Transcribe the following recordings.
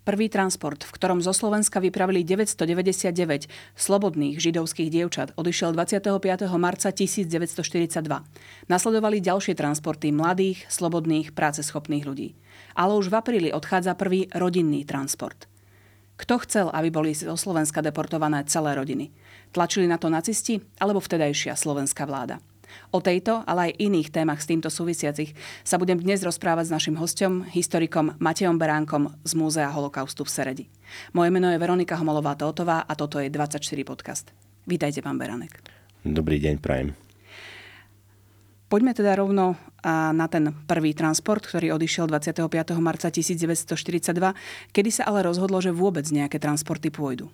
Prvý transport, v ktorom zo Slovenska vypravili 999 slobodných židovských dievčat, odišiel 25. marca 1942. Nasledovali ďalšie transporty mladých, slobodných, práceschopných ľudí. Ale už v apríli odchádza prvý rodinný transport. Kto chcel, aby boli zo Slovenska deportované celé rodiny? Tlačili na to nacisti alebo vtedajšia slovenská vláda? O tejto, ale aj iných témach s týmto súvisiacich sa budem dnes rozprávať s našim hosťom, historikom Matejom Beránkom z Múzea holokaustu v Seredi. Moje meno je Veronika Homolová-Tótová a toto je 24 podcast. Vítajte, pán Beránek. Dobrý deň, prajem. Poďme teda rovno na ten prvý transport, ktorý odišiel 25. marca 1942. Kedy sa ale rozhodlo, že vôbec nejaké transporty pôjdu?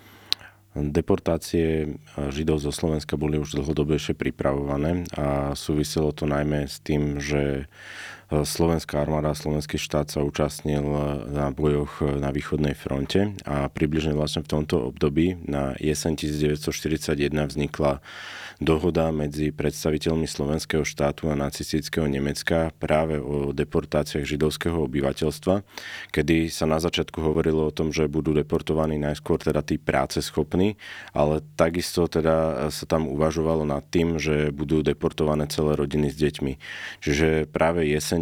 Deportácie Židov zo Slovenska boli už dlhodobejšie pripravované a súviselo to najmä s tým, že slovenská armáda a slovenský štát sa účastnil na bojoch na východnej fronte a približne vlastne v tomto období na jeseň 1941 vznikla dohoda medzi predstaviteľmi slovenského štátu a nacistického Nemecka práve o deportáciách židovského obyvateľstva, kedy sa na začiatku hovorilo o tom, že budú deportovaní najskôr teda tí práceschopní, ale takisto teda sa tam uvažovalo nad tým, že budú deportované celé rodiny s deťmi. Čiže práve jeseň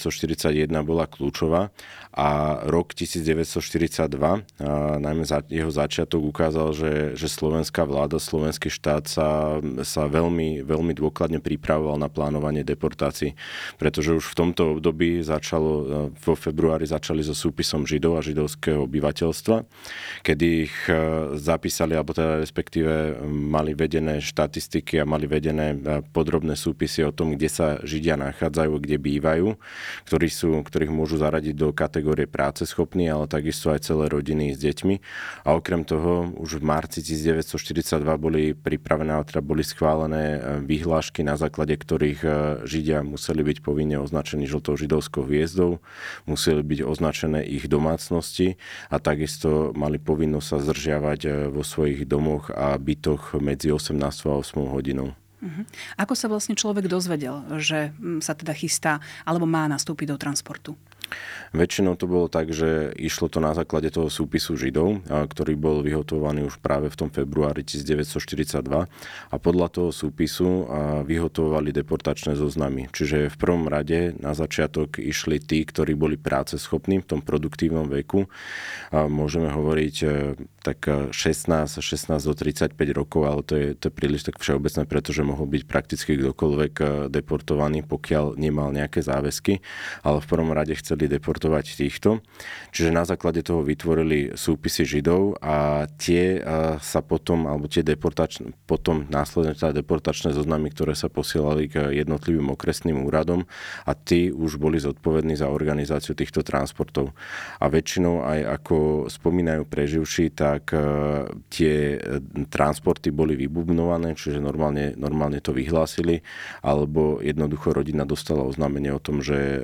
1941 bola kľúčová a rok 1942, najmä jeho začiatok ukázal, že slovenská vláda, slovenský štát sa veľmi, veľmi dôkladne pripravoval na plánovanie deportácií, pretože už v tomto období vo februári začali so súpisom Židov a židovského obyvateľstva, kedy ich zapísali, alebo teda respektíve mali vedené štatistiky a mali vedené podrobné súpisy o tom, kde sa Židia nachádzajú, kde bývajú, ktorých môžu zaradiť do kategórie práceschopní, ale takisto aj celé rodiny s deťmi. A okrem toho už v marci 1942 boli pripravené, teda boli schválené vyhlášky, na základe ktorých Židia museli byť povinne označení žltou židovskou hviezdou, museli byť označené ich domácnosti a takisto mali povinnosť sa zdržiavať vo svojich domoch a bytoch medzi 18 a 8 hodinou. Ako sa vlastne človek dozvedel, že sa teda chystá alebo má nastúpiť do transportu? Väčšinou to bolo tak, že išlo to na základe toho súpisu Židov, ktorý bol vyhotovovaný už práve v tom februári 1942 a podľa toho súpisu vyhotovovali deportačné zoznamy. Čiže v prvom rade na začiatok išli tí, ktorí boli práceschopní v tom produktívnom veku. Môžeme hovoriť tak 16 do 35 rokov, ale to je príliš tak všeobecné, pretože mohol byť prakticky kdokoľvek deportovaný, pokiaľ nemal nejaké záväzky, ale v prvom rade chceli deportovať týchto. Čiže na základe toho vytvorili súpisy Židov a tie sa potom, alebo tie potom následne teda deportačné zoznamy, ktoré sa posielali k jednotlivým okresným úradom a tí už boli zodpovední za organizáciu týchto transportov. A väčšinou aj ako spomínajú preživší, tak tie transporty boli vybubnované, čiže normálne to vyhlásili, alebo jednoducho rodina dostala oznámenie o tom, že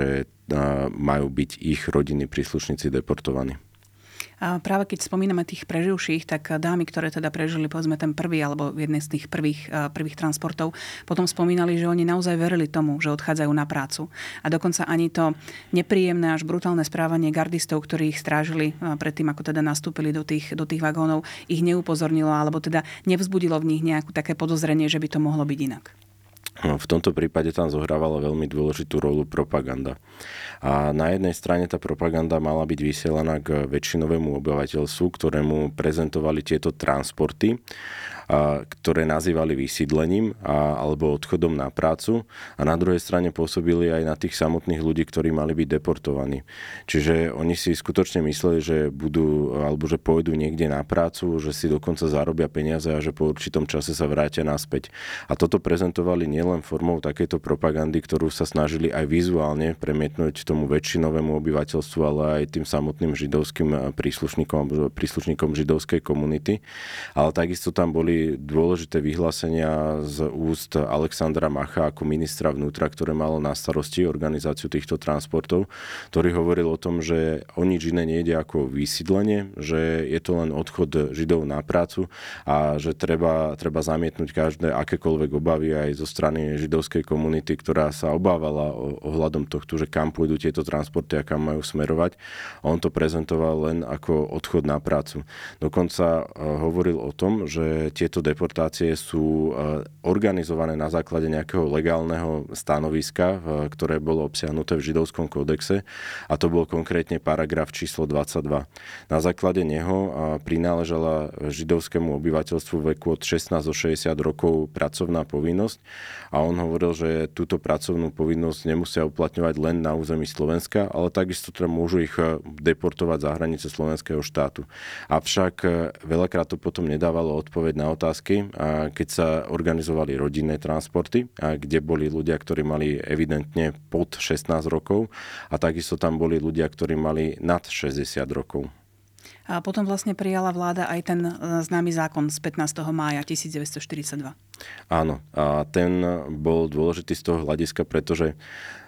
majú byť ich rodinní príslušníci deportovaní. A práve keď spomíname tých preživších, tak dámy, ktoré teda prežili povedzme ten prvý alebo jedný z tých prvých transportov, potom spomínali, že oni naozaj verili tomu, že odchádzajú na prácu. A dokonca ani to nepríjemné až brutálne správanie gardistov, ktorí ich strážili predtým, ako teda nastúpili do tých vagónov, ich neupozornilo alebo teda nevzbudilo v nich nejakú také podozrenie, že by to mohlo byť inak. No, v tomto prípade tam zohrávala veľmi dôležitú rolu propaganda. A na jednej strane tá propaganda mala byť vysielaná k väčšinovému obyvateľstvu, ktorému prezentovali tieto transporty, ktoré nazývali vysídlením alebo odchodom na prácu a na druhej strane pôsobili aj na tých samotných ľudí, ktorí mali byť deportovaní. Čiže oni si skutočne mysleli, že že pôjdu niekde na prácu, že si dokonca zarobia peniaze a že po určitom čase sa vrátia naspäť. A toto prezentovali nielen formou takejto propagandy, ktorú sa snažili aj vizuálne premietnúť tomu väčšinovému obyvateľstvu, ale aj tým samotným židovským príslušníkom židovskej komunity. Ale takisto tam boli boli dôležité vyhlásenia z úst Alexandra Macha ako ministra vnútra, ktoré malo na starosti organizáciu týchto transportov, ktorý hovoril o tom, že o nič iné nejde ako vysídlenie, že je to len odchod Židov na prácu a že treba zamietnúť každé akékoľvek obavy aj zo strany židovskej komunity, ktorá sa obávala ohľadom tohto, že kam pôjdu tieto transporty a kam majú smerovať. A on to prezentoval len ako odchod na prácu. Dokonca hovoril o tom, že tieto deportácie sú organizované na základe nejakého legálneho stanoviska, ktoré bolo obsiahnuté v židovskom kódexe, a to bol konkrétne paragraf číslo 22. Na základe neho prináležala židovskému obyvateľstvu veku od 16 do 60 rokov pracovná povinnosť a on hovoril, že túto pracovnú povinnosť nemusia uplatňovať len na území Slovenska, ale takisto teda môžu ich deportovať za hranice slovenského štátu. Avšak veľakrát to potom nedávalo odpoveď na otázky, keď sa organizovali rodinné transporty, kde boli ľudia, ktorí mali evidentne pod 16 rokov a takisto tam boli ľudia, ktorí mali nad 60 rokov. A potom vlastne prijala vláda aj ten známy zákon z 15. mája 1942. Áno, a ten bol dôležitý z toho hľadiska, pretože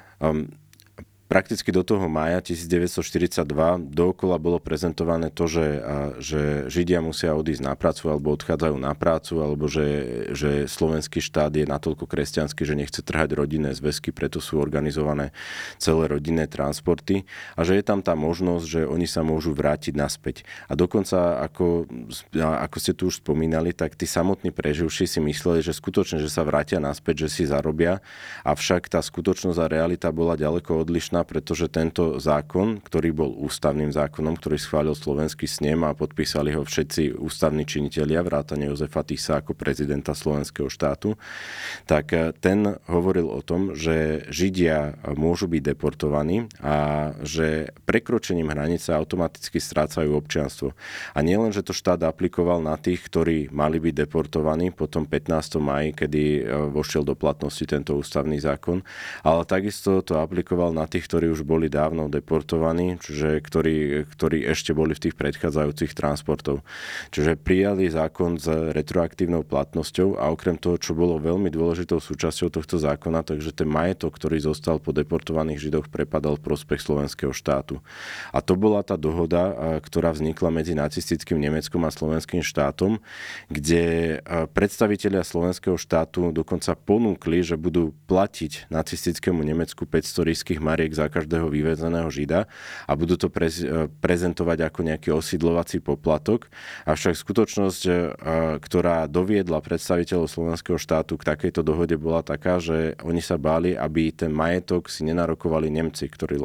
prakticky do toho mája 1942 dookola bolo prezentované to, že Židia musia odísť na prácu alebo odchádzajú na prácu, alebo že slovenský štát je natoľko kresťanský, že nechce trhať rodinné zväzky, preto sú organizované celé rodinné transporty a že je tam tá možnosť, že oni sa môžu vrátiť naspäť. A dokonca, ako ste tu už spomínali, tak tí samotní preživší si mysleli, že skutočne, že sa vrátia naspäť, že si zarobia, avšak tá skutočnosť a realita bola ďaleko odlišná, pretože tento zákon, ktorý bol ústavným zákonom, ktorý schválil slovenský snem a podpísali ho všetci ústavní činitelia, vrátane Jozefa Tisa ako prezidenta slovenského štátu, tak ten hovoril o tom, že Židia môžu byť deportovaní a že prekročením hranice automaticky strácajú občianstvo. A nielen, že to štát aplikoval na tých, ktorí mali byť deportovaní po tom 15. máji, kedy vošiel do platnosti tento ústavný zákon, ale takisto to aplikoval na tých, ktorí už boli dávno deportovaní, čiže ktorí ešte boli v tých predchádzajúcich transportov. Čiže prijali zákon s retroaktívnou platnosťou a okrem toho, čo bolo veľmi dôležitou súčasťou tohto zákona, takže ten majetok, ktorý zostal po deportovaných Židoch, prepadal v prospech slovenského štátu. A to bola tá dohoda, ktorá vznikla medzi nacistickým Nemeckom a slovenským štátom, kde predstavitelia slovenského štátu dokonca ponúkli, že budú platiť nacistickému Nemecku 500 ríšskych mariek za každého vyvezeného Žida a budú to prezentovať ako nejaký osídlovací poplatok. Avšak skutočnosť, ktorá doviedla predstaviteľov slovenského štátu k takejto dohode, bola taká, že oni sa báli, aby ten majetok si nenarokovali Nemci, ktorí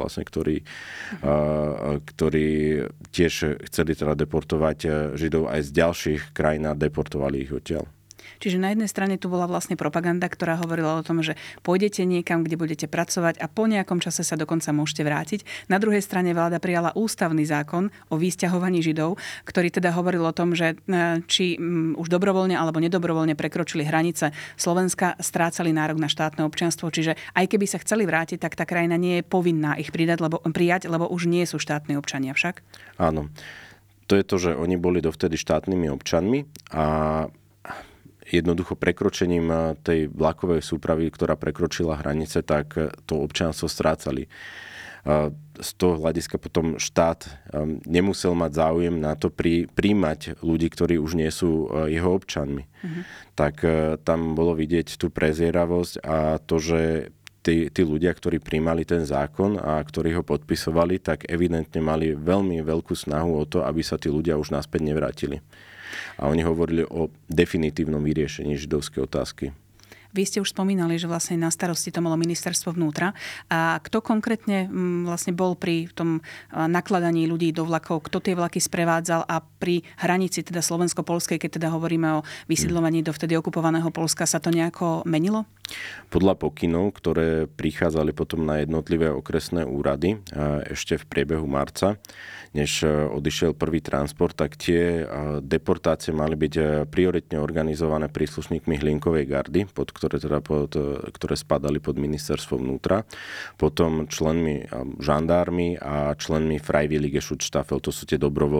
tiež chceli teda deportovať Židov aj z ďalších krajín a deportovali ich odtiaľ. Čiže na jednej strane tu bola vlastne propaganda, ktorá hovorila o tom, že pôjdete niekam, kde budete pracovať a po nejakom čase sa dokonca môžete vrátiť. Na druhej strane vláda prijala ústavný zákon o vysťahovaní Židov, ktorý teda hovoril o tom, že či už dobrovoľne alebo nedobrovoľne prekročili hranice Slovenska, strácali nárok na štátne občianstvo. Čiže aj keby sa chceli vrátiť, tak tá krajina nie je povinná ich prijať, lebo už nie sú štátni občania však. Áno. To je to, že oni boli dovtedy štátnymi občanmi a jednoducho prekročením tej vlakovej súpravy, ktorá prekročila hranice, tak to občianstvo strácali. Z toho hľadiska potom štát nemusel mať záujem na to príjmať ľudí, ktorí už nie sú jeho občanmi. Tak tam bolo vidieť tú prezieravosť a to, že tí ľudia, ktorí prijímali ten zákon a ktorí ho podpisovali, tak evidentne mali veľmi veľkú snahu o to, aby sa tí ľudia už naspäť nevrátili. A oni hovorili o definitívnom vyriešení židovskej otázky. Vy ste už spomínali, že vlastne na starosti to malo ministerstvo vnútra. A kto konkrétne vlastne bol pri tom nakladaní ľudí do vlakov? Kto tie vlaky sprevádzal a pri hranici teda slovensko-poľskej, keď teda hovoríme o vysídľovaní do vtedy okupovaného Poľska, sa to nejako menilo? Podľa pokynov, ktoré prichádzali potom na jednotlivé okresné úrady ešte v priebehu marca, než odišiel prvý transport, tak tie deportácie mali byť prioritne organizované príslušníkmi Hlinkovej gardy, pod ktoré spadali pod ministerstvo vnútra. Potom členmi žandármi a členmi Freiwillige Schutzstaffel, to sú tie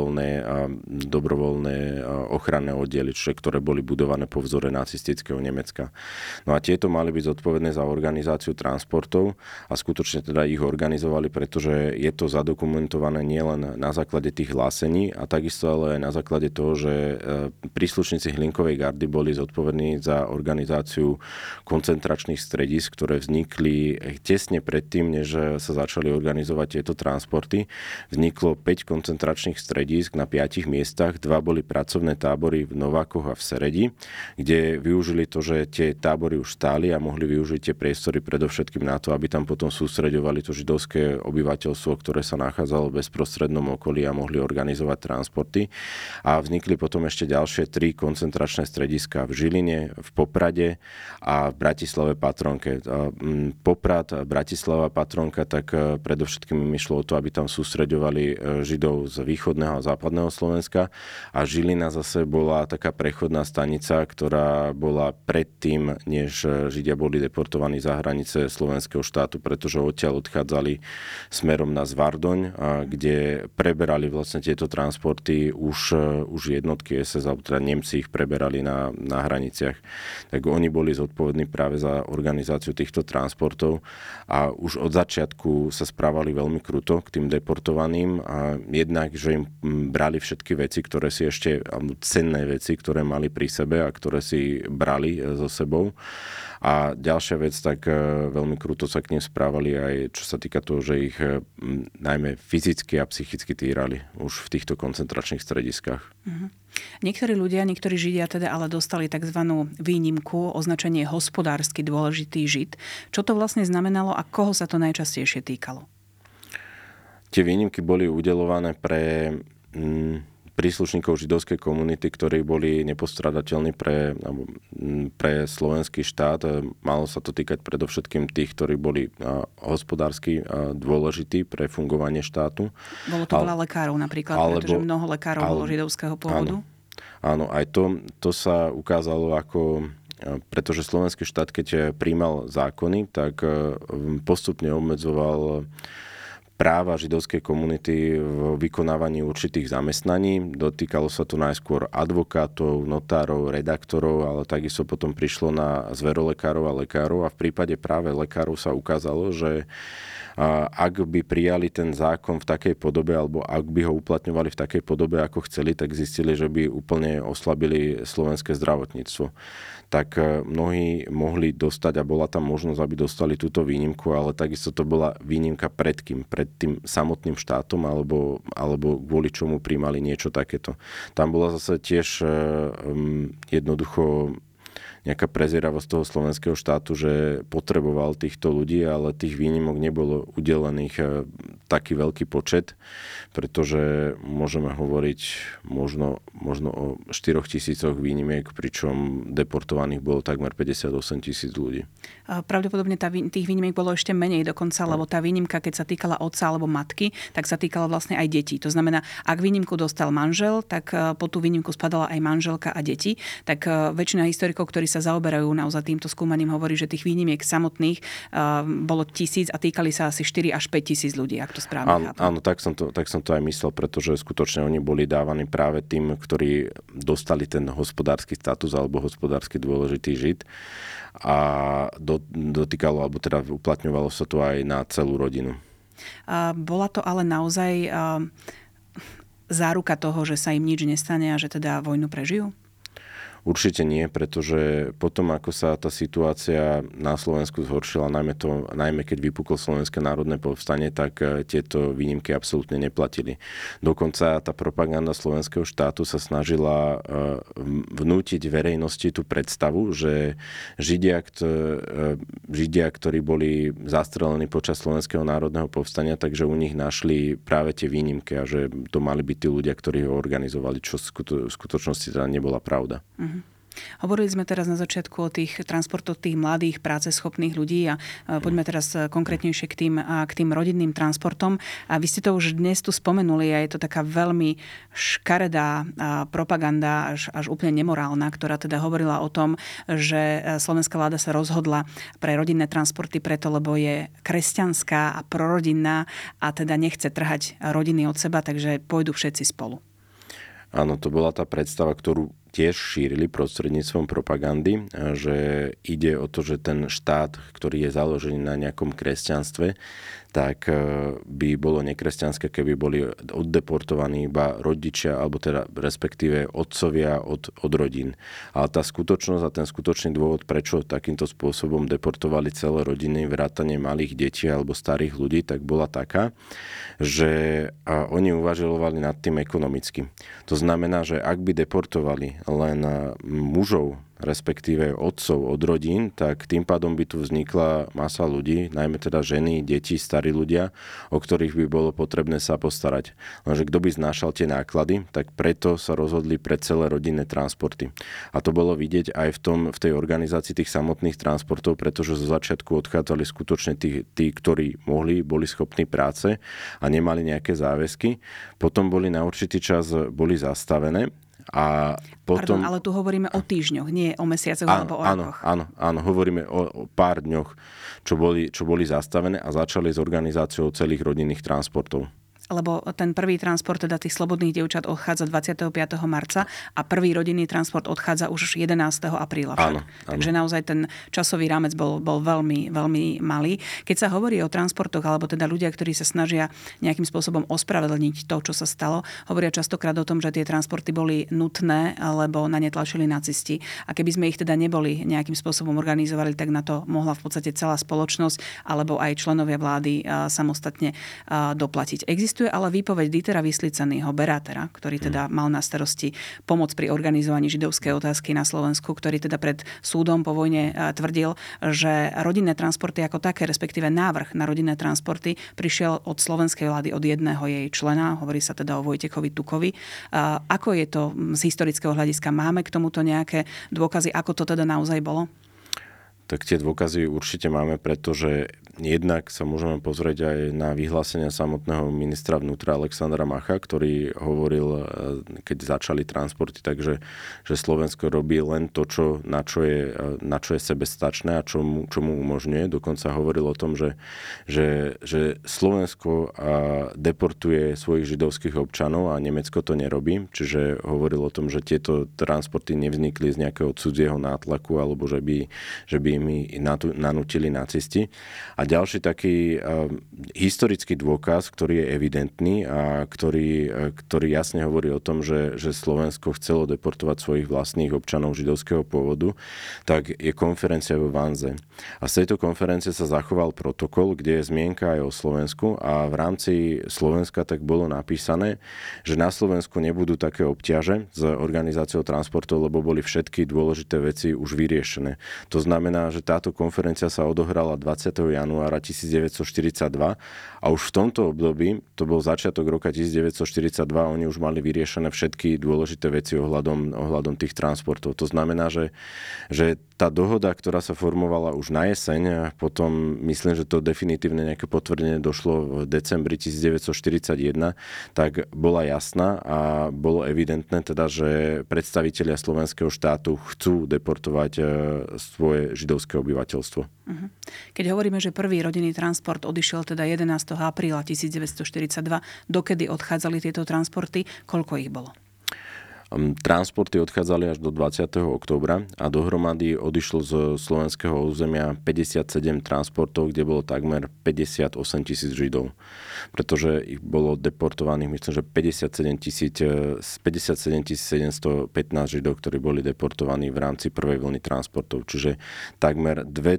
dobrovoľné ochranné oddiely, ktoré boli budované po vzore nacistického Nemecka. No a tieto mali byť zodpovedné za organizáciu transportov a skutočne teda ich organizovali, pretože je to zadokumentované nielen na základe tých hlásení a takisto ale aj na základe toho, že príslušníci Hlinkovej gardy boli zodpovední za organizáciu koncentračných stredísk, ktoré vznikli tesne predtým, než sa začali organizovať tieto transporty. Vzniklo 5 koncentračných stredísk na 5 miestach, 2 boli pracovné tábory v Novákoch a v Seredi, kde využili to, že tie tábory už stáli a mohli využiť tie priestory predovšetkým na to, aby tam potom sústreďovali to židovské obyvateľstvo, ktoré sa nachádzalo v bezprostrednom okolí a mohli organizovať transporty. A vznikli potom ešte ďalšie 3 koncentračné strediská v Žiline, v Poprade a v Bratislave Patronke. Poprad, Bratislava Patronka, tak predovšetkým im išlo o to, aby tam sústreďovali Židov z východného a západného Slovenska a Žilina zase bola taká prechodná stanica, ktorá bola predtým, než Židia boli deportovaní za hranice slovenského štátu, pretože odtiaľ odchádzali smerom na Zvardoň, kde preberali vlastne tieto transporty už jednotky SS, alebo teda Nemci ich preberali na hraniciach. Tak oni boli zodpovední práve za organizáciu týchto transportov a už od začiatku sa správali veľmi kruto k tým deportovaným a jednak, že im brali všetky veci, ktoré si ešte, cenné veci, ktoré mali pri sebe a ktoré si brali so sebou. A ďalšia vec, tak veľmi kruto sa k nim správali aj čo sa týka toho, že ich najmä fyzicky a psychicky týrali už v týchto koncentračných strediskách. Mhm. Niektorí ľudia, niektorí Židia teda ale dostali tzv. Výnimku, označenie hospodársky dôležitý Žid. Čo to vlastne znamenalo a koho sa to najčastejšie týkalo? Tie výnimky boli udeľované pre príslušníkov židovskej komunity, ktorí boli nepostradateľní pre slovenský štát. Malo sa to týkať predovšetkým tých, ktorí boli hospodársky dôležití pre fungovanie štátu. Bolo to veľa lekárov napríklad, pretože mnoho lekárov bolo židovského pôvodu. Áno, aj to sa ukázalo ako... Pretože slovenský štát, keď prijímal zákony, tak postupne obmedzoval práva židovskej komunity v vykonávaní určitých zamestnaní. Dotýkalo sa to najskôr advokátov, notárov, redaktorov, ale takisto potom prišlo na zverolekárov a lekárov a v prípade práve lekárov sa ukázalo, že ak by prijali ten zákon v takej podobe alebo ak by ho uplatňovali v takej podobe, ako chceli, tak zistili, že by úplne oslabili slovenské zdravotníctvo. Tak mnohí mohli dostať a bola tam možnosť, aby dostali túto výnimku, ale takisto to bola výnimka pred kým? Pred tým samotným štátom alebo kvôli čomu prijímali niečo takéto. Tam bola zase tiež jednoducho nejaká prezieravosť toho slovenského štátu, že potreboval týchto ľudí, ale tých výnimok nebolo udelených taký veľký počet, pretože môžeme hovoriť možno o 4 000 výnimiek, pričom deportovaných bolo takmer 58 000 ľudí. Pravdepodobne tých výnimiek bolo ešte menej dokonca, lebo tá výnimka, keď sa týkala otca alebo matky, tak sa týkala vlastne aj detí. To znamená, ak výnimku dostal manžel, tak po tú výnimku spadala aj manželka a deti. Tak väčšina historikov, ktorí sa zaoberajú naozaj týmto skúmaním, hovorí, že tých výnimiek samotných bolo 1000 a týkali sa asi 4 až 5 000 ľudí, ak to správne chápem. Áno, tak som to aj myslel, pretože skutočne oni boli dávaní práve tým, ktorí dostali ten hospodársky status alebo hospodársky dôležitý Žid a dotýkalo, alebo teda uplatňovalo sa to aj na celú rodinu. Bola to ale naozaj záruka toho, že sa im nič nestane a že teda vojnu prežijú? Určite nie, pretože potom, ako sa tá situácia na Slovensku zhoršila, najmä keď vypuklo Slovenské národné povstanie, tak tieto výnimky absolútne neplatili. Dokonca tá propaganda slovenského štátu sa snažila vnútiť verejnosti tú predstavu, že Židia, ktorí boli zastrelení počas Slovenského národného povstania, takže u nich našli práve tie výnimky a že to mali byť tí ľudia, ktorí ho organizovali, čo v skutočnosti teda nebola pravda. Hovorili sme teraz na začiatku o tých transportoch tých mladých, práceschopných ľudí a poďme teraz konkrétnejšie k tým rodinným transportom. A vy ste to už dnes tu spomenuli a je to taká veľmi škaredá propaganda, až úplne nemorálna, ktorá teda hovorila o tom, že slovenská vláda sa rozhodla pre rodinné transporty preto, lebo je kresťanská a prorodinná a teda nechce trhať rodiny od seba, takže pôjdu všetci spolu. Áno, to bola tá predstava, ktorú tiež šírili prostredníctvom propagandy, že ide o to, že ten štát, ktorý je založený na nejakom kresťanstve, tak by bolo nekresťanské, keby boli oddeportovaní iba rodičia, alebo teda respektíve otcovia od rodín. Ale tá skutočnosť a ten skutočný dôvod, prečo takýmto spôsobom deportovali celé rodiny, vrátane malých detí alebo starých ľudí, tak bola taká, že oni uvažovali nad tým ekonomicky. To znamená, že ak by deportovali len mužov, respektíve otcov od rodín, tak tým pádom by tu vznikla masa ľudí, najmä teda ženy, deti, starí ľudia, o ktorých by bolo potrebné sa postarať. Lenže kto by znášal tie náklady, tak preto sa rozhodli pre celé rodinné transporty. A to bolo vidieť aj v tej organizácii tých samotných transportov, pretože zo začiatku odchádzali skutočne tí, ktorí mohli, boli schopní práce a nemali nejaké záväzky. Potom boli na určitý čas zastavené. A potom... Pardon, ale tu hovoríme o týždňoch, nie o mesiacoch alebo o rokoch. Áno, hovoríme o pár dňoch, čo boli zastavené a začali s organizáciou celých rodinných transportov. Lebo ten prvý transport teda tých slobodných dievčat odchádza 25. marca a prvý rodinný transport odchádza už 11. apríla. Áno. Takže naozaj ten časový rámec bol veľmi, veľmi malý. Keď sa hovorí o transportoch, alebo teda ľudia, ktorí sa snažia nejakým spôsobom ospravedlniť to, čo sa stalo, hovoria častokrát o tom, že tie transporty boli nutné, lebo na ne tlačili nacisti. A keby sme ich teda neboli nejakým spôsobom organizovali, tak na to mohla v podstate celá spoločnosť alebo aj členovia vlády samostatne doplatiť. Existuje ale výpoveď Dietera Vyslyceného, Berátera, ktorý teda mal na starosti pomoc pri organizovaní židovskej otázky na Slovensku, ktorý teda pred súdom po vojne tvrdil, že rodinné transporty ako také, respektíve návrh na rodinné transporty prišiel od slovenskej vlády, od jedného jej člena, hovorí sa teda o Vojtechovi Tukovi. Ako je to z historického hľadiska? Máme k tomuto nejaké dôkazy, ako to teda naozaj bolo? Tak tie dôkazy určite máme, pretože jednak sa môžeme pozrieť aj na vyhlásenia samotného ministra vnútra Alexandra Macha, ktorý hovoril, keď začali transporty, takže že Slovensko robí len to, na čo je sebestačné a čo mu umožňuje. Dokonca hovoril o tom, že Slovensko deportuje svojich židovských občanov a Nemecko to nerobí. Čiže hovoril o tom, že tieto transporty nevznikli z nejakého cudzieho nátlaku alebo že by mi nanútili nacisti. A ďalší taký historický dôkaz, ktorý je evidentný a ktorý jasne hovorí o tom, že Slovensko chcelo deportovať svojich vlastných občanov židovského pôvodu, tak je konferencia vo Vanze. A z tejto konferencie sa zachoval protokol, kde je zmienka aj o Slovensku a v rámci Slovenska tak bolo napísané, že na Slovensku nebudú také obťaže s organizáciou transportov, lebo boli všetky dôležité veci už vyriešené. To znamená, že táto konferencia sa odohrala 20. januára 1942 a už v tomto období, to bol začiatok roka 1942, oni už mali vyriešené všetky dôležité veci ohľadom tých transportov. To znamená, že tá dohoda, ktorá sa formovala už na jeseň, potom myslím, že to definitívne nejaké potvrdenie došlo v decembri 1941, tak bola jasná a bolo evidentné teda, že predstavitelia slovenského štátu chcú deportovať svoje židovské obyvateľstvo. Keď hovoríme, že prvý rodinný transport odišiel teda 11. apríla 1942, dokedy odchádzali tieto transporty, koľko ich bolo? Transporty odchádzali až do 20. októbra a dohromady odišlo z slovenského územia 57 transportov, kde bolo takmer 58 000 Židov. Pretože ich bolo deportovaných, myslím, že 57 715 Židov, ktorí boli deportovaní v rámci prvej vlny transportov. Čiže takmer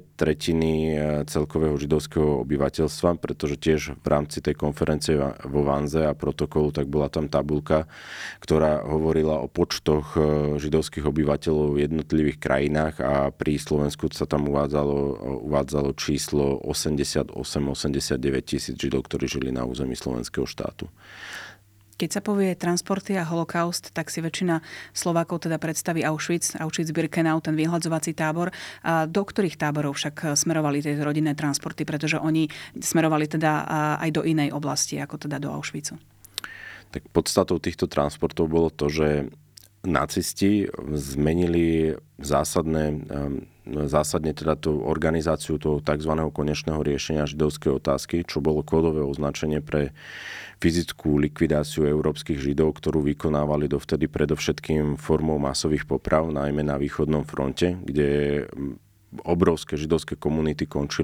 2/3 celkového židovského obyvateľstva, pretože tiež v rámci tej konferencie vo Vanze a protokolu, tak bola tam tabuľka, ktorá hovorila o počtoch židovských obyvateľov v jednotlivých krajinách a pri Slovensku sa tam uvádzalo číslo 88-89 000 Židov, ktorí žili na území slovenského štátu. Keď sa povie transporty a holokaust, tak si väčšina Slovákov teda predstaví Auschwitz-Birkenau, ten vyhladzovací tábor. A do ktorých táborov však smerovali tie rodinné transporty, pretože oni smerovali teda aj do inej oblasti, ako teda do Auschwitzu? Tak podstatou týchto transportov bolo to, že nacisti zmenili zásadne teda tú organizáciu toho tzv. Konečného riešenia židovskej otázky, čo bolo kódové označenie pre fyzickú likvidáciu európskych židov, ktorú vykonávali dovtedy predovšetkým formou masových poprav, najmä na východnom fronte, kde obrovské židovské komunity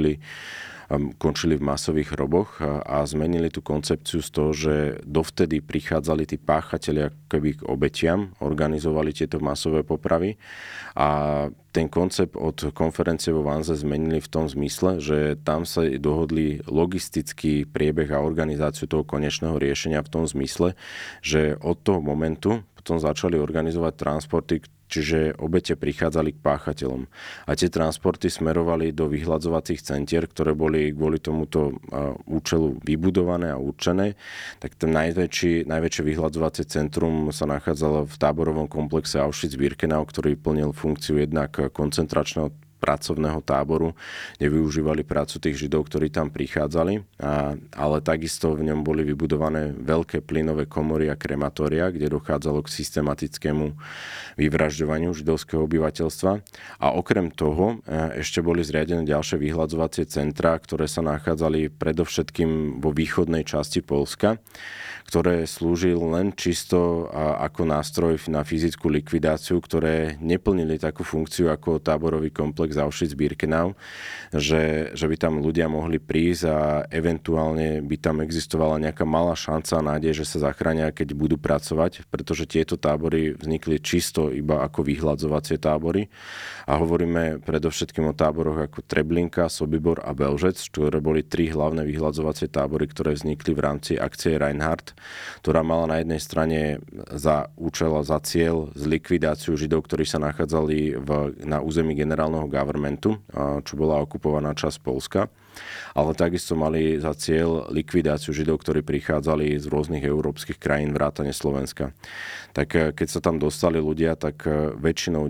končili v masových hroboch a zmenili tú koncepciu z toho, že dovtedy prichádzali tí páchatelia keby k obetiam, organizovali tieto masové popravy a ten koncept od konferencie vo Vanze zmenili v tom zmysle, že tam sa dohodli logistický priebeh a organizáciu toho konečného riešenia v tom zmysle, že od toho momentu potom začali organizovať transporty, čiže obete prichádzali k páchateľom. A tie transporty smerovali do vyhľadzovacích centier, ktoré boli kvôli tomuto účelu vybudované a určené. Tak ten najväčšie vyhľadzovacie centrum sa nachádzalo v táborovom komplexe Auschwitz-Birkenau, ktorý plnil funkciu jednak koncentračného pracovného táboru, kde využívali prácu tých Židov, ktorí tam prichádzali, ale takisto v ňom boli vybudované veľké plynové komory a krematória, kde dochádzalo k systematickému vyvražďovaniu židovského obyvateľstva. A okrem toho ešte boli zriadené ďalšie vyhľadzovacie centrá, ktoré sa nachádzali predovšetkým vo východnej časti Poľska, ktoré slúžil len čisto ako nástroj na fyzickú likvidáciu, ktoré neplnili takú funkciu ako táborový komplex Auschwitz-Birkenau, že by tam ľudia mohli prísť a eventuálne by tam existovala nejaká malá šanca a nádej, že sa zachránia, keď budú pracovať, pretože tieto tábory vznikli čisto iba ako vyhľadzovacie tábory. A hovoríme predovšetkým o táboroch ako Treblinka, Sobibor a Belžec, ktoré boli tri hlavné vyhľadzovacie tábory, ktoré vznikli v rámci akcie Reinhardt, ktorá mala na jednej strane za účel a za cieľ zlikvidáciu Židov, ktorí sa nachádzali na území generálneho governmentu, čo bola okupovaná časť Poľska, ale takisto mali za cieľ likvidáciu Židov, ktorí prichádzali z rôznych európskych krajín vrátane Slovenska. Tak keď sa tam dostali ľudia, tak väčšinou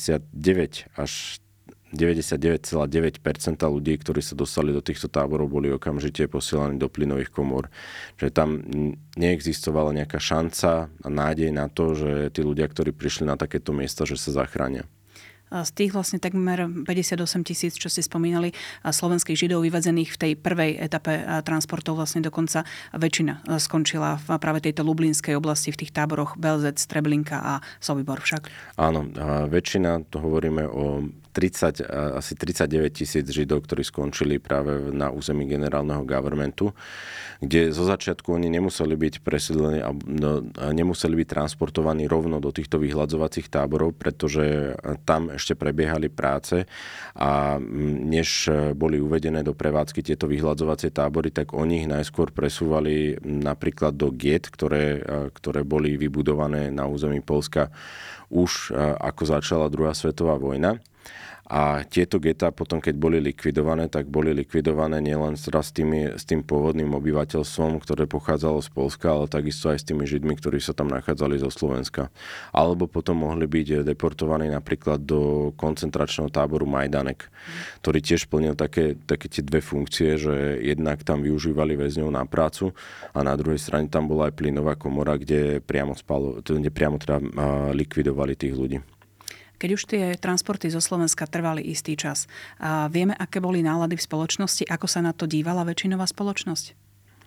99,9% ľudí, ktorí sa dostali do týchto táborov, boli okamžite posielaní do plynových komôr. Že tam neexistovala nejaká šanca a nádej na to, že tí ľudia, ktorí prišli na takéto miesta, že sa zachránia. Z tých vlastne takmer 58 000, čo ste spomínali, slovenských Židov vyvezených v tej prvej etape transportov, vlastne dokonca väčšina skončila v práve tejto Lublinskej oblasti, v tých táboroch Belzec, Treblinka a Sobibor však. Áno, väčšina, to hovoríme o asi 39 000 Židov, ktorí skončili práve na území generálneho governmentu, kde zo začiatku oni nemuseli byť presídlení a nemuseli byť transportovaní rovno do týchto vyhľadzovacích táborov, pretože tam ešte prebiehali práce a než boli uvedené do prevádzky tieto vyhľadzovacie tábory, tak oni ich najskôr presúvali napríklad do giet, ktoré boli vybudované na území Poľska už ako začala druhá svetová vojna. A tieto getá potom, keď boli likvidované, tak boli likvidované nielen s tým pôvodným obyvateľstvom, ktoré pochádzalo z Poľska, ale takisto aj s tými Židmi, ktorí sa tam nachádzali zo Slovenska. Alebo potom mohli byť deportovaní napríklad do koncentračného táboru Majdanek, ktorý tiež plnil také tie dve funkcie, že jednak tam využívali väzňov na prácu a na druhej strane tam bola aj plynová komora, kde priamo likvidovali tých ľudí. Keď už tie transporty zo Slovenska trvali istý čas, vieme, aké boli nálady v spoločnosti, ako sa na to dívala väčšinová spoločnosť?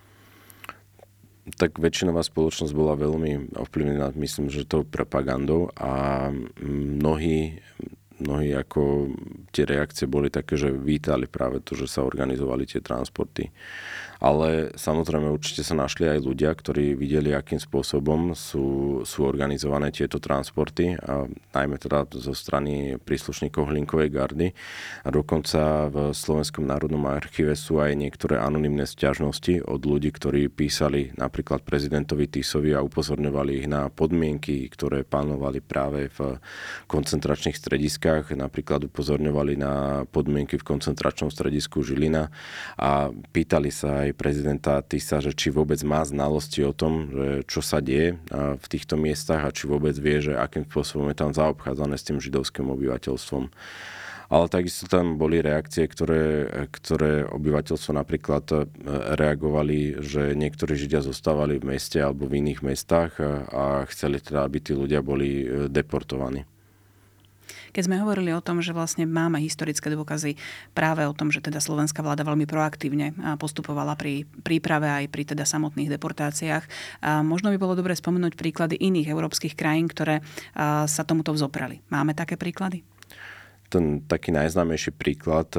Tak väčšinová spoločnosť bola veľmi ovplyvnená, myslím, že tou propagandou a mnohí ako tie reakcie boli také, že vítali práve to, že sa organizovali tie transporty. Ale samozrejme určite sa našli aj ľudia, ktorí videli, akým spôsobom sú organizované tieto transporty, a najmä teda zo strany príslušníkov Hlinkovej gardy. A dokonca v Slovenskom národnom archíve sú aj niektoré anonymné sťažnosti od ľudí, ktorí písali napríklad prezidentovi Tisovi a upozorňovali ich na podmienky, ktoré panovali práve v koncentračných strediskách. Napríklad upozorňovali sťažovali na podmienky v koncentračnom stredisku Žilina a pýtali sa aj prezidenta Tisa, že či vôbec má znalosti o tom, že čo sa deje v týchto miestach a či vôbec vie, že akým spôsobom je tam zaobchádzané s tým židovským obyvateľstvom. Ale takisto tam boli reakcie, ktoré obyvateľstvo napríklad reagovali, že niektorí Židia zostávali v meste alebo v iných mestách a chceli teda, aby tí ľudia boli deportovaní. Keď sme hovorili o tom, že vlastne máme historické dôkazy práve o tom, že teda slovenská vláda veľmi proaktívne postupovala pri príprave aj pri teda samotných deportáciách, možno by bolo dobre spomenúť príklady iných európskych krajín, ktoré sa tomuto vzoprali. Máme také príklady? Ten taký najznámejší príklad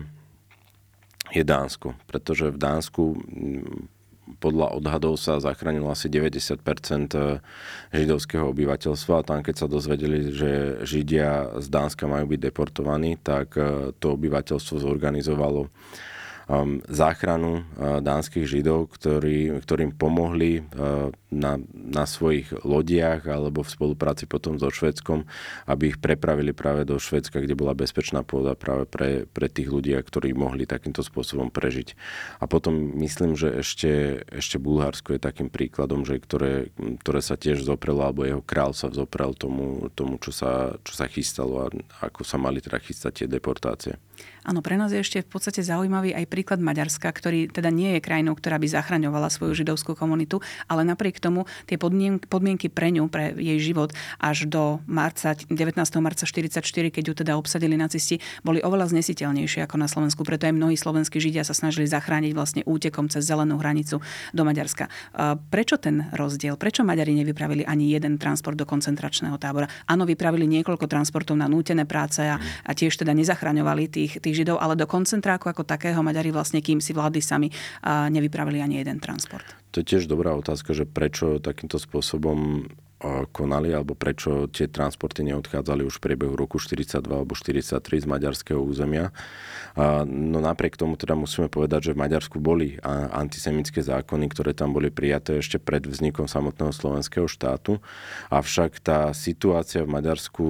je Dánsko, pretože v Dánsku podľa odhadov sa zachránilo asi 90% židovského obyvateľstva a tam, keď sa dozvedeli, že Židia z Dánska majú byť deportovaní, tak to obyvateľstvo zorganizovalo záchranu dánskych Židov, ktorým pomohli na svojich lodiach alebo v spolupráci potom so Švédskom, aby ich prepravili práve do Švédska, kde bola bezpečná pôda práve pre tých ľudí, ktorí mohli takýmto spôsobom prežiť. A potom myslím, že ešte Bulharsko je takým príkladom, že ktoré sa tiež zoprelo, alebo jeho kráľ sa vzoprel tomu čo sa chystalo a ako sa mali teda chystať tie deportácie. Áno, pre nás je ešte v podstate zaujímavý aj príklad Maďarska, ktorý teda nie je krajinou, ktorá by zachraňovala svoju židovskú komunitu, ale napriek tomu tie podmienky pre ňu, pre jej život až do 19. marca 1944, keď ju teda obsadili nacisti, boli oveľa znesiteľnejšie ako na Slovensku. Preto aj mnohí slovenskí Židia sa snažili zachrániť vlastne útekom cez zelenú hranicu do Maďarska. Prečo ten rozdiel? Prečo Maďari nevypravili ani jeden transport do koncentračného tábora? Áno, vypravili niekoľko transportov na nútené práce a tiež teda nezachraňovali tých Židov, ale do koncentráku ako takého Maďari vlastne, kým si vládli sami, nevypravili ani jeden transport. To je tiež dobrá otázka, že prečo takýmto spôsobom konali, alebo prečo tie transporty neodchádzali už v priebehu roku 42 alebo 43 z maďarského územia. No napriek tomu teda musíme povedať, že v Maďarsku boli antisemické zákony, ktoré tam boli prijaté ešte pred vznikom samotného slovenského štátu. Avšak tá situácia v Maďarsku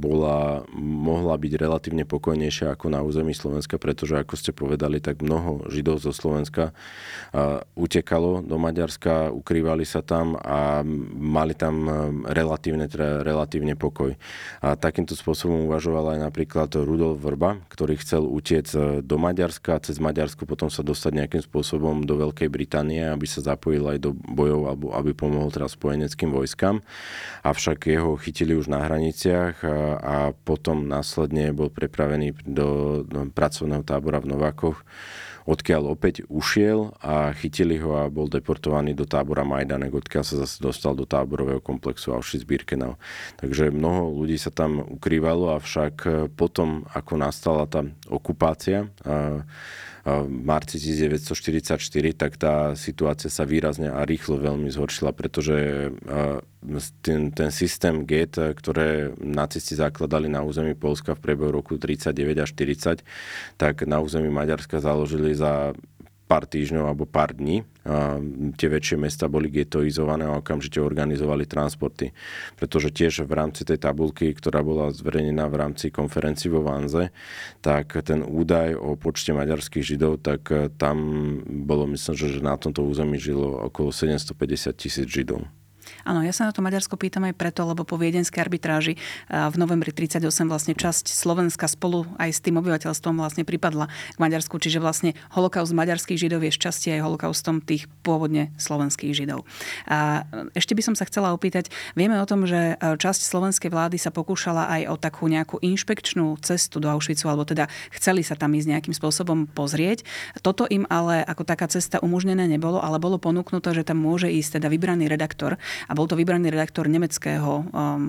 mohla byť relatívne pokojnejšia ako na území Slovenska, pretože ako ste povedali, tak mnoho Židov zo Slovenska utekalo do Maďarska, ukrývali sa tam a mali tam relatívne pokoj. A takýmto spôsobom uvažoval aj napríklad Rudolf Vrba, ktorý chcel utiec do Maďarska, cez Maďarsko potom sa dostať nejakým spôsobom do Veľkej Británie, aby sa zapojil aj do bojov, alebo aby pomohol teraz spojeneckým vojskám. Avšak jeho chytili už na hraniciach a potom následne bol prepravený do pracovného tábora v Novákoch, odkiaľ opäť ušiel a chytili ho a bol deportovaný do tábora Majdanek, odkiaľ sa zase dostal do táborového komplexu Auschwitz-Birkenau. Takže mnoho ľudí sa tam ukrývalo, avšak potom, ako nastala tá okupácia v marci 1944, tak tá situácia sa výrazne a rýchlo veľmi zhoršila, pretože ten systém gét, ktoré nacisti zakladali na území Poľska v priebehu roku 39 až 40, tak na území Maďarska založili za pár týždňov alebo pár dní. Tie väčšie mesta boli getoizované a okamžite organizovali transporty. Pretože tiež v rámci tej tabuľky, ktorá bola zverejnená v rámci konferencií vo Vanze, tak ten údaj o počte maďarských Židov, tak tam bolo, myslím, že na tomto území žilo okolo 750,000 Židov. Áno, ja sa na to Maďarsko pýtam aj preto, lebo po viedenskej arbitráži v novembri 1938 vlastne časť Slovenska spolu aj s tým obyvateľstvom vlastne pripadla k Maďarsku, čiže vlastne holokaust maďarských Židov je šťastie aj holokaustom tých pôvodne slovenských Židov. A ešte by som sa chcela opýtať, vieme o tom, že časť slovenskej vlády sa pokúšala aj o takú nejakú inšpekčnú cestu do Auschwitzu, alebo teda chceli sa tam ísť nejakým spôsobom pozrieť. Toto im ale ako taká cesta umožnené nebolo, ale bolo ponúknuté, že tam môže ísť teda vybraný redaktor. A bol to vybraný redaktor nemeckého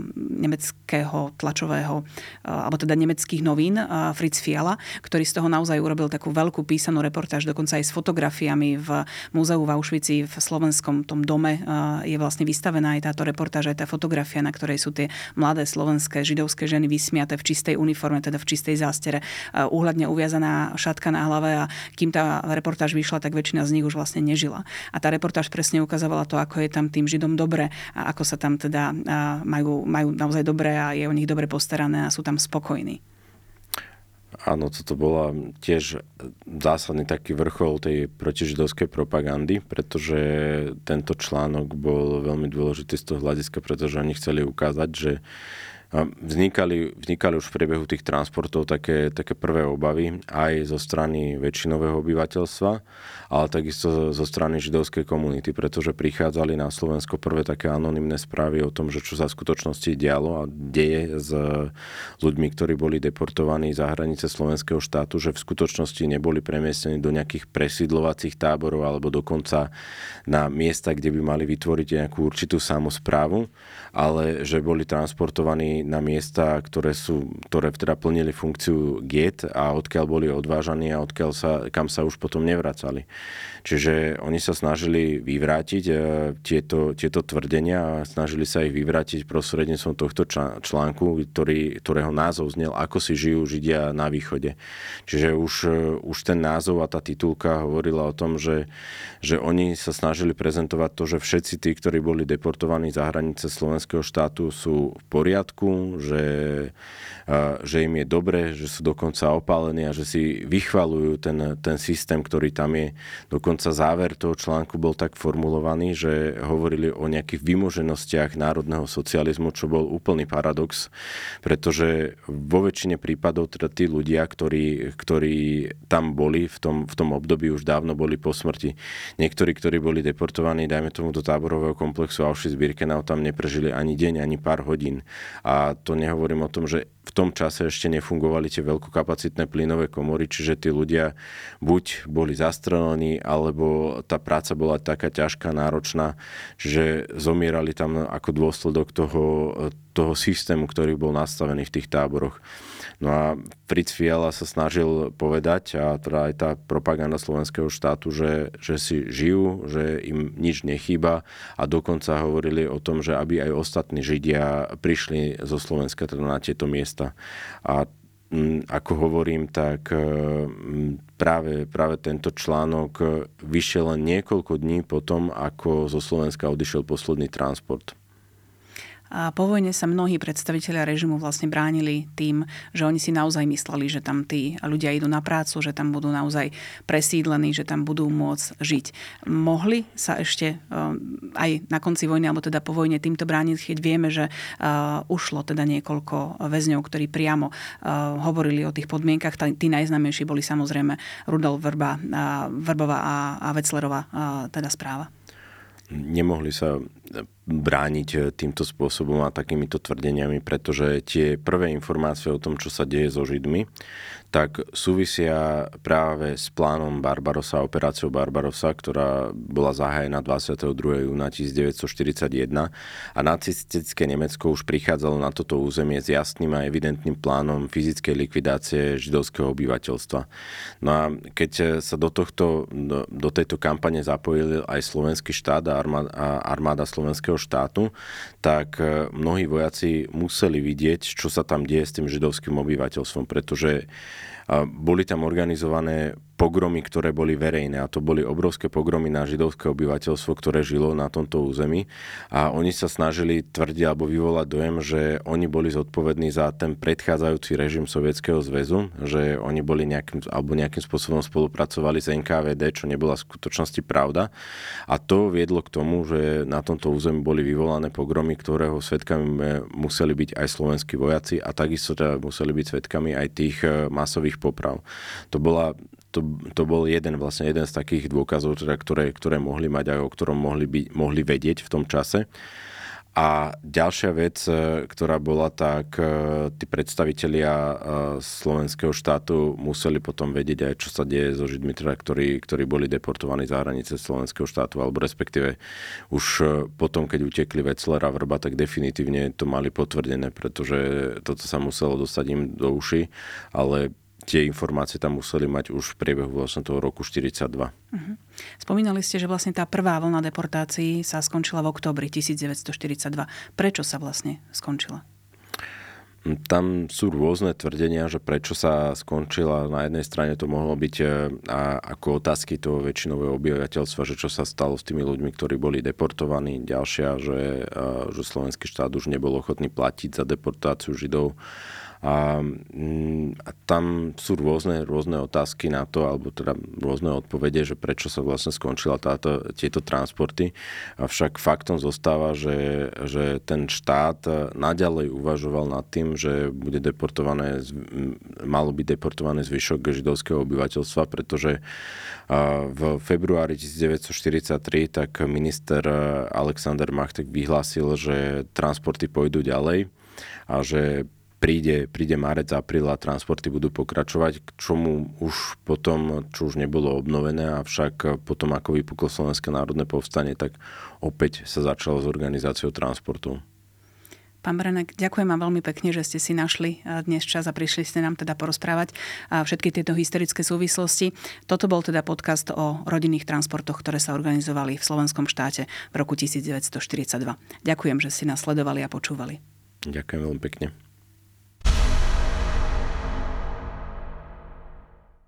tlačového, alebo teda nemeckých novín, Fritz Fiala, ktorý z toho naozaj urobil takú veľkú písanú reportáž, dokonca aj s fotografiami v múzeu v Auschwitzi, v slovenskom tom dome je vlastne vystavená aj táto reportáž, aj tá fotografia, na ktorej sú tie mladé slovenské židovské ženy vysmiaté v čistej uniforme, teda v čistej zástere, úhľadne uviazaná šatka na hlave a kým tá reportáž vyšla, tak väčšina z nich už vlastne nežila. A tá reportáž presne ukazovala to, ako je tam tým Židom dobre a ako sa tam teda majú naozaj dobre a je o nich dobre postarané a sú tam spokojní. Áno, toto bola tiež zásadný taký vrchol tej protižidovskej propagandy, pretože tento článok bol veľmi dôležitý z toho hľadiska, pretože oni chceli ukázať, že vznikali už v priebehu tých transportov také prvé obavy aj zo strany väčšinového obyvateľstva, ale takisto zo strany židovskej komunity, pretože prichádzali na Slovensko prvé také anonymné správy o tom, že čo sa v skutočnosti dialo a deje s ľuďmi, ktorí boli deportovaní za hranice slovenského štátu, že v skutočnosti neboli premiestnení do nejakých presídlovacích táborov alebo dokonca na miesta, kde by mali vytvoriť nejakú určitú samosprávu, ale že boli transportovaní na miesta, ktoré teda plnili funkciu get a odkiaľ boli odvážaní a kam sa už potom nevracali. Čiže oni sa snažili vyvrátiť tieto tvrdenia a snažili sa ich vyvrátiť prostredníctvom tohto článku, ktorého názov znel Ako si žijú Židia na východe. Čiže už ten názov a tá titulka hovorila o tom, že oni sa snažili prezentovať to, že všetci tí, ktorí boli deportovaní za hranice slovenského štátu, sú v poriadku, že im je dobre, že sú dokonca opálení a že si vychvaľujú ten systém, ktorý tam je. Dokonca záver toho článku bol tak formulovaný, že hovorili o nejakých vymoženostiach národného socializmu, čo bol úplný paradox, pretože vo väčšine prípadov teda tí ľudia, ktorí tam boli v tom období, už dávno boli po smrti. Niektorí, ktorí boli deportovaní, dajme tomu do táborového komplexu Auschwitz-Birkenau, tam neprežili ani deň, ani pár hodín. A to nehovorím o tom, že v tom čase ešte nefungovali tie veľkokapacitné plynové komory, čiže tí ľudia buď boli zastrelení, alebo tá práca bola taká ťažká, náročná, že zomierali tam ako dôsledok toho systému, ktorý bol nastavený v tých táboroch. No a Fritz Fiala sa snažil povedať, a teda aj tá propaganda slovenského štátu, že si žijú, že im nič nechýba a dokonca hovorili o tom, že aby aj ostatní Židia prišli zo Slovenska teda na tieto miesta. A ako hovorím, tak práve tento článok vyšiel len niekoľko dní potom, ako zo Slovenska odišiel posledný transport. A po vojne sa mnohí predstavitelia režimu vlastne bránili tým, že oni si naozaj mysleli, že tam tí ľudia idú na prácu, že tam budú naozaj presídlení, že tam budú môcť žiť. Mohli sa ešte aj na konci vojny, alebo teda po vojne týmto brániť, keď vieme, že ušlo teda niekoľko väzňov, ktorí priamo hovorili o tých podmienkach. Tí najznámejší boli samozrejme Rudolf Vrbová a Veclerová teda správa. Nemohli sa brániť týmto spôsobom a takýmito tvrdeniami, pretože tie prvé informácie o tom, čo sa deje so Židmi, tak súvisia práve s plánom Barbarossa, operáciou Barbarossa, ktorá bola zahájená 22. júna 1941 a nacistické Nemecko už prichádzalo na toto územie s jasným a evidentným plánom fyzickej likvidácie židovského obyvateľstva. No a keď sa do tejto kampane zapojili aj slovenský štát a armáda slovenského štátu, tak mnohí vojaci museli vidieť, čo sa tam deje s tým židovským obyvateľstvom, pretože boli tam organizované pogromy, ktoré boli verejné a to boli obrovské pogromy na židovské obyvateľstvo, ktoré žilo na tomto území a oni sa snažili tvrdiť alebo vyvolať dojem, že oni boli zodpovední za ten predchádzajúci režim Sovietskeho zväzu, že oni boli nejakým spôsobom spolupracovali s NKVD, čo nebola v skutočnosti pravda a to viedlo k tomu, že na tomto území boli vyvolané pogromy, ktorého svedkami museli byť aj slovenskí vojaci a takisto teda museli byť svedkami aj tých masových poprav. To bol jeden z takých dôkazov, teda, ktoré mohli mať a o ktorom mohli vedieť v tom čase. A ďalšia vec, ktorá bola, tak tí predstavitelia slovenského štátu museli potom vedieť aj, čo sa deje so Židmi, teda, ktorí boli deportovaní za hranice slovenského štátu, alebo respektíve už potom, keď utekli Vecler a Vrba, tak definitívne to mali potvrdené, pretože toto sa muselo dostať im do uši, ale tie informácie tam museli mať už v priebehu vlastne toho roku 1942. Uh-huh. Spomínali ste, že vlastne tá prvá vlna deportácií sa skončila v októbri 1942. Prečo sa vlastne skončila? Tam sú rôzne tvrdenia, že prečo sa skončila. Na jednej strane to mohlo byť ako otázky toho väčšinového obyvateľstva, že čo sa stalo s tými ľuďmi, ktorí boli deportovaní. Ďalšia, že slovenský štát už nebol ochotný platiť za deportáciu Židov. A tam sú rôzne otázky na to, alebo teda rôzne odpovede, že prečo sa vlastne skončila tieto transporty. Avšak faktom zostáva, že ten štát naďalej uvažoval nad tým, že malo byť deportované zvyšok židovského obyvateľstva, pretože v februári 1943 tak minister Alexander Machtek vyhlásil, že transporty pôjdu ďalej a že príde marec, apríl a transporty budú pokračovať, k čomu už potom, čo už nebolo obnovené, avšak potom, ako vypuklo Slovenské národné povstanie, tak opäť sa začalo s organizáciou transportu. Pán Berenek, ďakujem vám veľmi pekne, že ste si našli dnes čas a prišli ste nám teda porozprávať všetky tieto historické súvislosti. Toto bol teda podcast o rodinných transportoch, ktoré sa organizovali v slovenskom štáte v roku 1942. Ďakujem, že ste nás sledovali a počúvali. Ďakujem veľmi pekne.